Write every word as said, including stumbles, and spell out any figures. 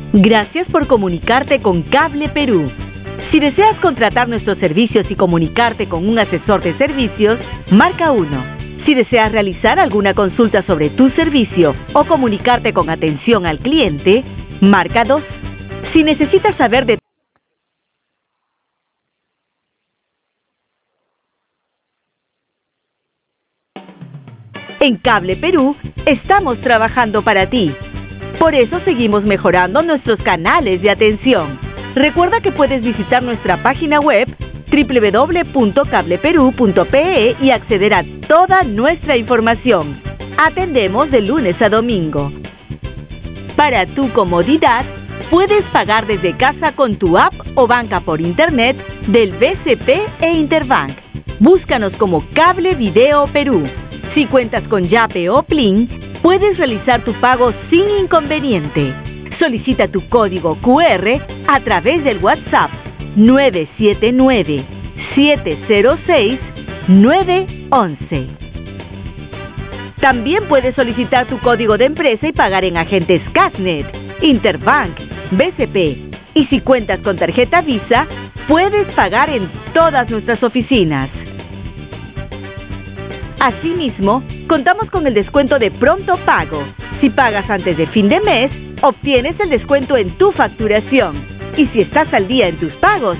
Gracias por comunicarte con Cable Perú. Si deseas contratar nuestros servicios y comunicarte con un asesor de servicios, marca uno. Si deseas realizar alguna consulta sobre tu servicio o comunicarte con atención al cliente, marca dos. Si necesitas saber de En Cable Perú, estamos trabajando para ti. Por eso seguimos mejorando nuestros canales de atención. Recuerda que puedes visitar nuestra página web doble u doble u doble u punto cable perú punto pe e y acceder a toda nuestra información. Atendemos de lunes a domingo. Para tu comodidad, puedes pagar desde casa con tu app o banca por internet del B C P e Interbank. Búscanos como Cable Video Perú. Si cuentas con Yape o Plin, puedes realizar tu pago sin inconveniente. Solicita tu código cu erre a través del WhatsApp nueve siete nueve, siete cero seis, nueve once. También puedes solicitar tu código de empresa y pagar en agentes Casnet, Interbank, B C P. Y si cuentas con tarjeta Visa, puedes pagar en todas nuestras oficinas. Asimismo, contamos con el descuento de pronto pago. Si pagas antes de fin de mes, obtienes el descuento en tu facturación. Y si estás al día en tus pagos,